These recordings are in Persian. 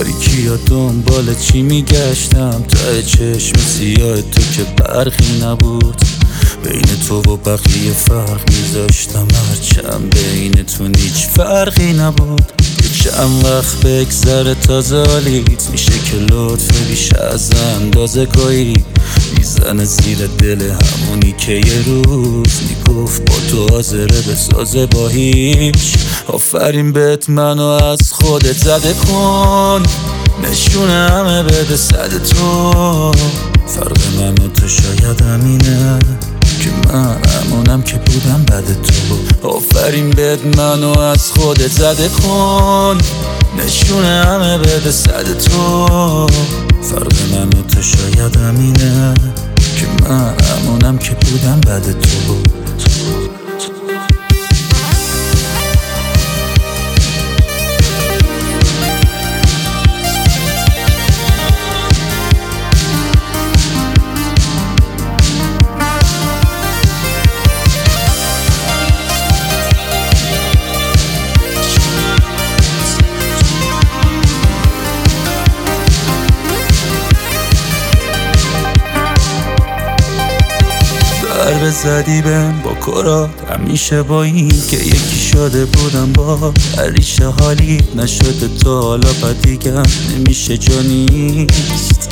تاریکی یا دنبال چی میگشتم، ته چشم سیاه تو که برخی نبود. بین تو و بقیه فرق میذاشتم، هرچند بینتون هیچ فرقی نبود. چند وقت بگذره تا زالیت میشه که لطف بیش از اندازه گاهی میزنه زیر دل همونی که یه روز میگفت با تو حاضره بسازه با هیچ. آفرین بهت منو از خودت زده کن، نشونه همه بده صد تو. فرق من و تو شاید همینه که من همونم که بودم بعد تو. آفرین بهت منو از خودت زده کن، نشونه همه بده صد تو. فرق من و تو شاید همینه که من همونم که بودم بعد تو. ضربه زدی بهم با کرات، همیشه با این که یکی شده بودم با ریشه حالی نشده تا حالا بدیگم نمیشه جا نیست.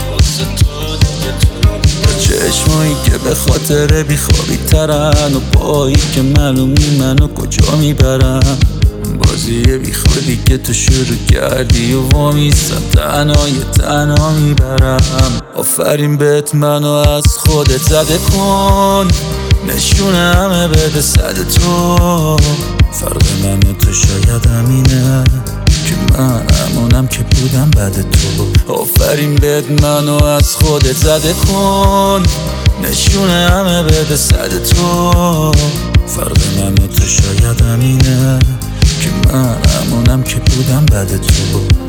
چشمایی که به خاطر بیخوابی ترن و پایی که معلومی منو کجا میبرن. بازی بی خودی که تو شروع کردی و وامیستم تنها میبرم. آفرین بهت منو از خودت زده کن، نشونه همه بده صد تو. فرق من و تو شاید همینه که من همونم که بودم بعد تو. آفرین بهت منو از خودت زده کن، نشونه همه بده صد تو. فرق من و تو شاید همینه که من همونم که بودم بعد تو.